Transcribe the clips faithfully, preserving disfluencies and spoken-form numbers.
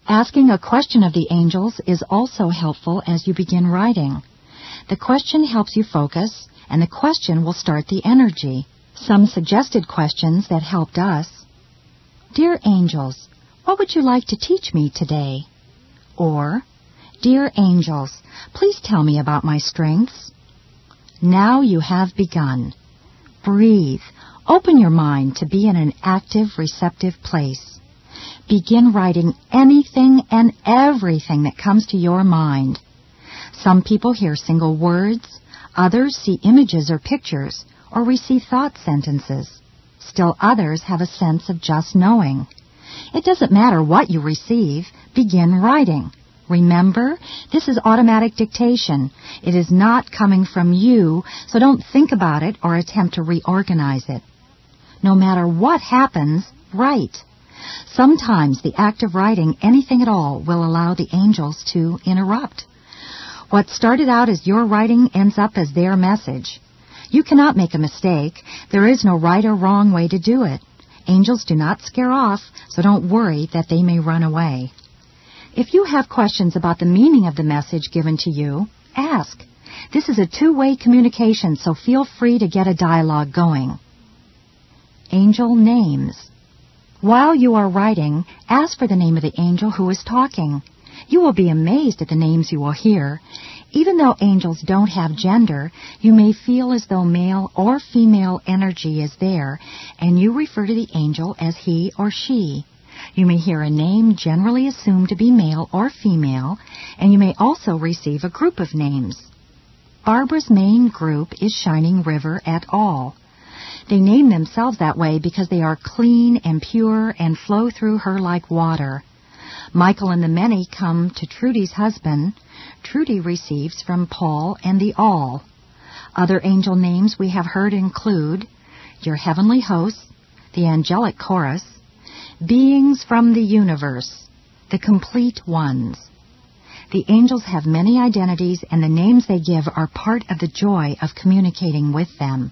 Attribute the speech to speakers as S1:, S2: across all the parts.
S1: Asking a question of the angels is also helpful as you begin writing. The question helps you focus, and the question will start the energy. Some suggested questions that helped us. Dear angels, what would you like to teach me today? Or, Dear angels, please tell me about my strengths. Now you have begun. Breathe. Open your mind to be in an active, receptive place. Begin writing anything and everything that comes to your mind. Some people hear single words, others see images or pictures, or receive thought sentences. Still others have a sense of just knowing. It doesn't matter what you receive, begin writing. Remember, this is automatic dictation. It is not coming from you, so don't think about it or attempt to reorganize it. No matter what happens, write. Sometimes the act of writing anything at all will allow the angels to interrupt. What started out as your writing ends up as their message. You cannot make a mistake. There is no right or wrong way to do it. Angels do not scare off, so don't worry that they may run away. If you have questions about the meaning of the message given to you, ask. This is a two-way communication, so feel free to get a dialogue going. Angel names. While you are writing, ask for the name of the angel who is talking. You will be amazed at the names you will hear. Even though angels don't have gender, you may feel as though male or female energy is there, and you refer to the angel as he or she. You may hear a name generally assumed to be male or female, and you may also receive a group of names. Barbara's main group is Shining River et al. They name themselves that way because they are clean and pure and flow through her like water. Michael and the many come to Trudy's husband. Trudy receives from Paul and the all. Other angel names we have heard include your heavenly hosts, the angelic chorus, beings from the universe, the complete ones. The angels have many identities, and the names they give are part of the joy of communicating with them.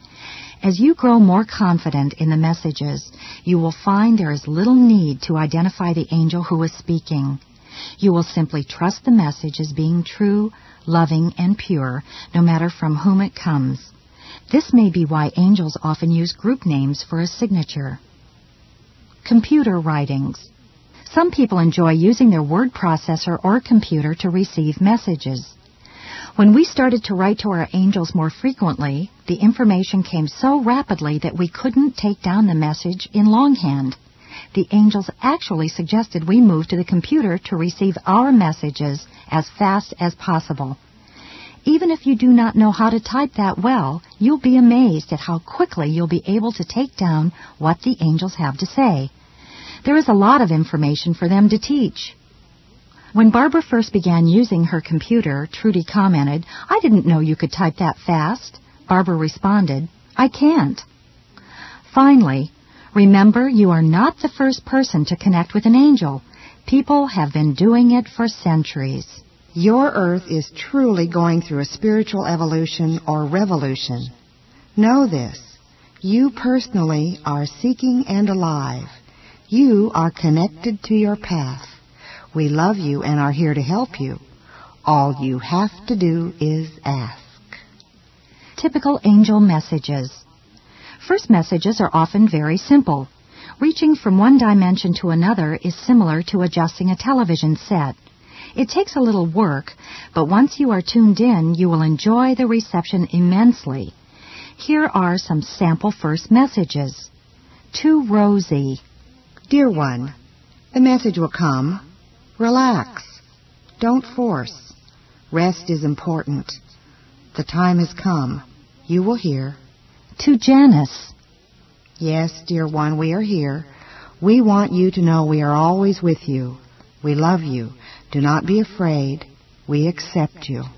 S1: As you grow more confident in the messages, you will find there is little need to identify the angel who is speaking. You will simply trust the message as being true, loving, and pure, no matter from whom it comes. This may be why angels often use group names for a signature. Computer writings. Some people enjoy using their word processor or computer to receive messages. When we started to write to our angels more frequently, the information came so rapidly that we couldn't take down the message in longhand. The angels actually suggested we move to the computer to receive our messages as fast as possible. Even if you do not know how to type that well, you'll be amazed at how quickly you'll be able to take down what the angels have to say. There is a lot of information for them to teach. When Barbara first began using her computer, Trudy commented, "I didn't know you could type that fast." Barbara responded, "I can't." Finally, remember you are not the first person to connect with an angel. People have been doing it for centuries.
S2: Your earth is truly going through a spiritual evolution or revolution. Know this. You personally are seeking and alive. You are connected to your path. We love you and are here to help you. All you have to do is ask.
S1: Typical angel messages. First messages are often very simple. Reaching from one dimension to another is similar to adjusting a television set. It takes a little work, but once you are tuned in, you will enjoy the reception immensely. Here are some sample first messages. To Rosie.
S2: Dear one, the message will come. Relax. Don't force. Rest is important. The time has come. You will hear.
S1: To Janice.
S2: Yes, dear one, we are here. We want you to know we are always with you. We love you. Do not be afraid. We accept you.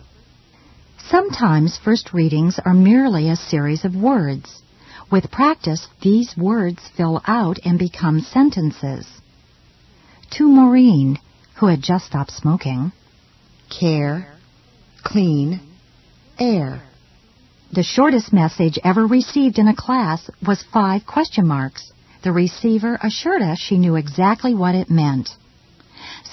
S1: Sometimes first readings are merely a series of words. With practice, these words fill out and become sentences. To Maureen, who had just stopped smoking.
S2: Care, clean, air.
S1: The shortest message ever received in a class was five question marks. The receiver assured us she knew exactly what it meant.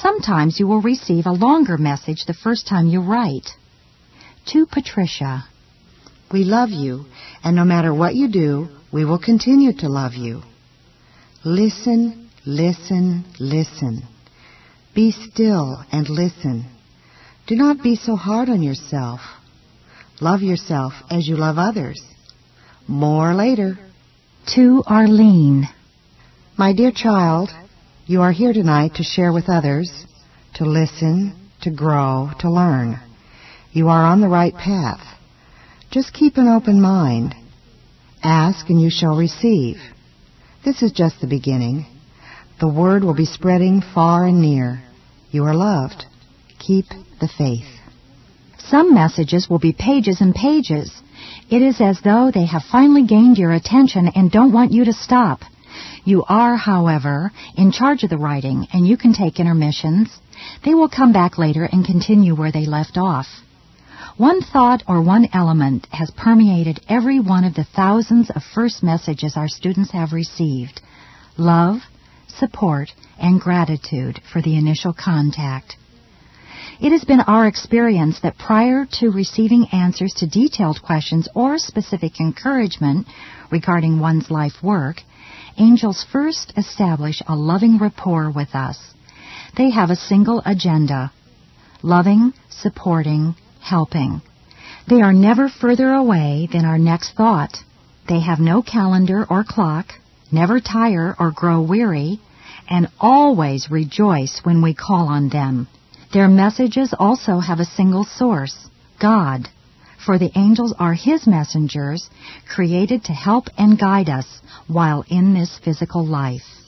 S1: Sometimes you will receive a longer message the first time you write. To Patricia,
S2: we love you, and no matter what you do, we will continue to love you. Listen, listen, listen. Be still and listen. Do not be so hard on yourself. Love yourself as you love others. More later.
S1: To Arlene,
S2: my dear child, you are here tonight to share with others, to listen, to grow, to learn. You are on the right path. Just keep an open mind. Ask and you shall receive. This is just the beginning. The word will be spreading far and near. You are loved. Keep the faith.
S1: Some messages will be pages and pages. It is as though they have finally gained your attention and don't want you to stop. You are, however, in charge of the writing, and you can take intermissions. They will come back later and continue where they left off. One thought or one element has permeated every one of the thousands of first messages our students have received: love, support, and gratitude for the initial contact. It has been our experience that prior to receiving answers to detailed questions or specific encouragement regarding one's life work, angels first establish a loving rapport with us. They have a single agenda: loving, supporting, helping. They are never further away than our next thought. They have no calendar or clock, never tire or grow weary, and always rejoice when we call on them. Their messages also have a single source: God, for the angels are His messengers, created to help and guide us while in this physical life.